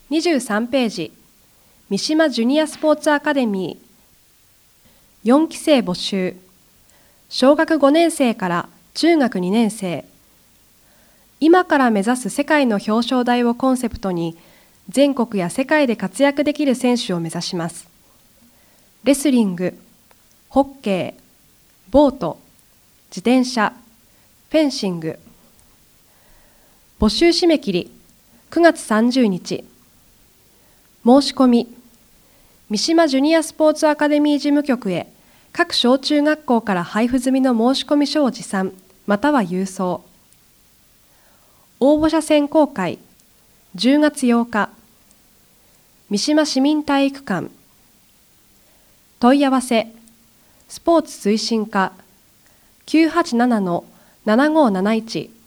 23ページ、三島ジュニアスポーツアカデミー、4期生募集、小学5年生から中学2年生。今から目指す世界の表彰台をコンセプトに、全国や世界で活躍できる選手を目指します。レスリング、ホッケー、ボート、自転車、フェンシング。募集締め切り、9月30日。申し込み、三島ジュニアスポーツアカデミー事務局へ、各小中学校から配布済みの申込書を持参、または郵送。応募者選考会、10月8日。三島市民体育館。問い合わせ、スポーツ推進課 987-7571